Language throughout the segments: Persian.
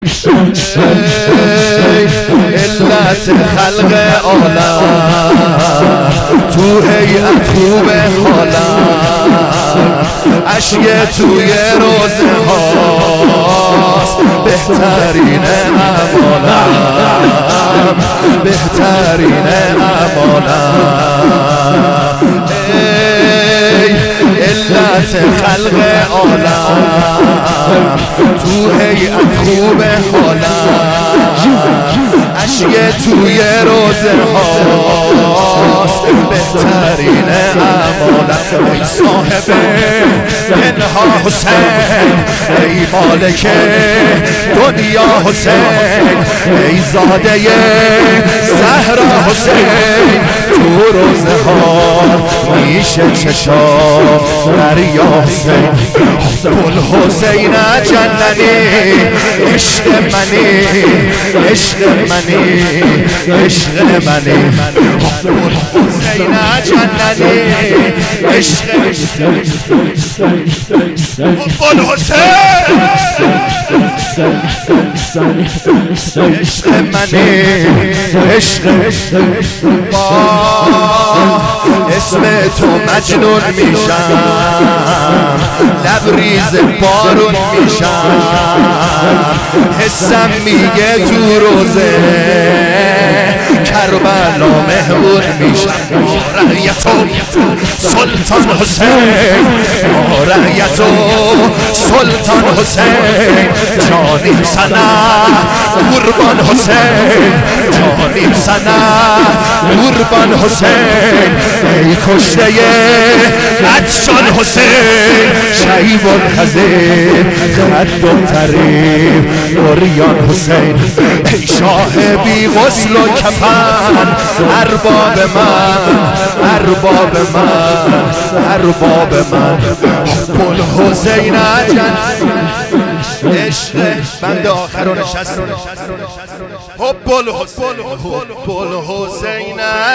علت خلق عالم تو هیئت خوب حالم اشک توی روزه هاست بهترین اعمالم بهترین اعمالم علت خلق عالم تو هیئت خوب حالم اشک توی روزه هاست بهترین اعمالم ای صاحب منها حسین ای مالک دنیا حسین ای زاده زهرا حسین تو روزه ها میشه چشام دریا حسین گل حسین جننی عشق منی عشق منی عشق منی گل حسین جننی عشق گل حسین عشق منی عشق اسم تو مجنون میشم لبریز بارون میشم حسم میگه تو روزه کربلا مهمون میشم رعیتو سلطان حسین رعیتو سلطان حسین جانیم سنه قربان حسین جانیم سنه قربان حسین ای کشته عطشان حسین شیب الخزیر خد و طریب اوریان حسین ای شاه بی غسل و کفن ارباب من ارباب من ارباب من حب الحسین عشق بند آخر و نشست حب الحسین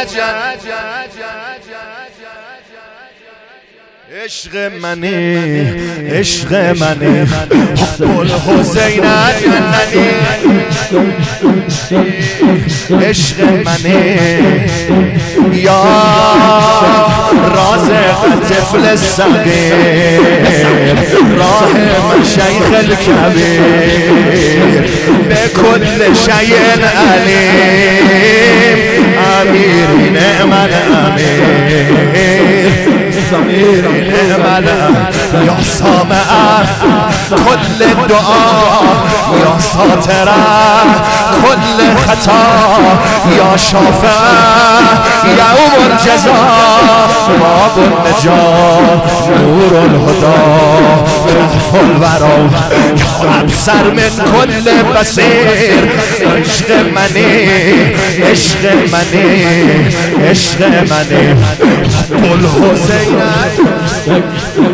عشق منی عشق منی حب الحسین جننی عشق منی یا رازق طفل صغیر راه من شیخ الکبیر به کل شیء علیم امیر نعم الامیر یا سامع کل دعا یا ساتر کل خطا یا شافع یوم الجزا باب النجات نور الهدى کهف الورا یا ابصر من کل بصیر عشق منی عشق منی عشق منی حب الحسین